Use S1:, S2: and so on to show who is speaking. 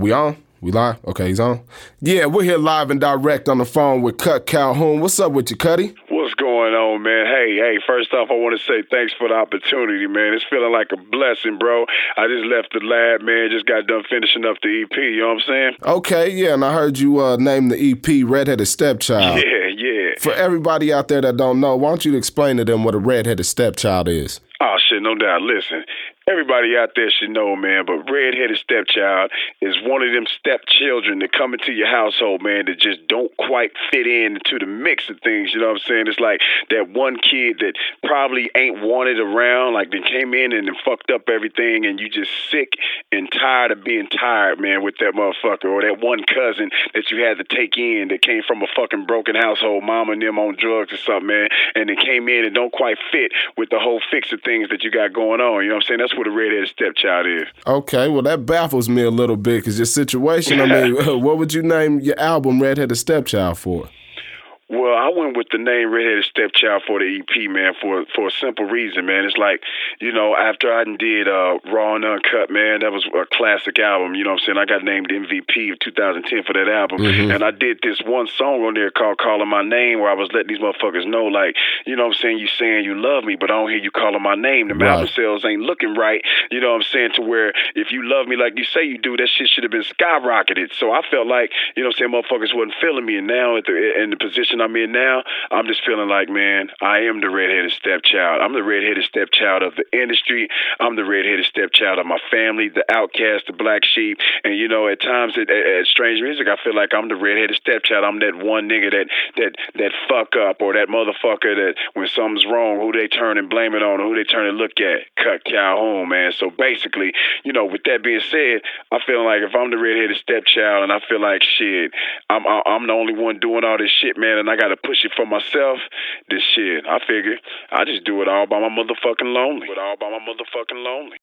S1: We on? We live? Okay, he's on. Yeah, we're here live and direct on the phone with Cut Calhoun. What's up with you, Cuddy?
S2: What's going on, man? Hey, first off, I want to say thanks for the opportunity, man. It's feeling like a blessing, bro. I just left the lab, man. Just got done finishing up the EP, you know what I'm saying?
S1: Okay, yeah, and I heard you name the EP Redheaded Stepchild.
S2: Yeah.
S1: For everybody out there that don't know, why don't you explain to them what a redheaded stepchild is?
S2: Oh, shit, no doubt. Listen, everybody out there should know, man, but redheaded stepchild is one of them stepchildren that come into your household, man, that just don't quite fit into the mix of things, you know what I'm saying? It's like that one kid that probably ain't wanted around, like they came in and then fucked up everything, and you just sick and tired of being tired, man, with that motherfucker, or that one cousin that you had to take in that came from a fucking broken household, mom and them on drugs or something, man, and they came in and don't quite fit with the whole fix of things that you got going on, you know what I'm saying? That's what a redheaded stepchild is.
S1: Okay, well, that baffles me a little bit, because your situation, I mean, what would you name your album Redheaded Stepchild for?
S2: Well, I went with the name Redheaded Stepchild for the EP, man, for a simple reason, man. It's like, you know, after I did Raw and Uncut, man, that was a classic album, you know what I'm saying? I got named MVP of 2010 for that album. And I did this one song on there called Calling My Name, where I was letting these motherfuckers know, like, you know what I'm saying, you saying you love me, but I don't hear you calling my name. The album sales ain't looking right, you know what I'm saying, to where if you love me like you say you do, that shit should have been skyrocketed. So I felt like, you know what I'm saying, motherfuckers wasn't feeling me. And now in the position I'm in now, I'm just feeling like, man, I am the redheaded stepchild. I'm the redheaded stepchild of the industry. I'm the redheaded stepchild of my family, the outcast, the black sheep. And, you know, at times at Strange Music, I feel like I'm the redheaded stepchild. I'm that one nigga that fuck up, or that motherfucker that when something's wrong, who they turn and blame it on, or who they turn and look at. Cut Calhoun, man. So basically, you know, with that being said, I feel like if I'm the redheaded stepchild and I feel like, shit, I'm the only one doing all this shit, man, and I got to push it for myself, this shit, I figure I just do it all by my motherfucking lonely.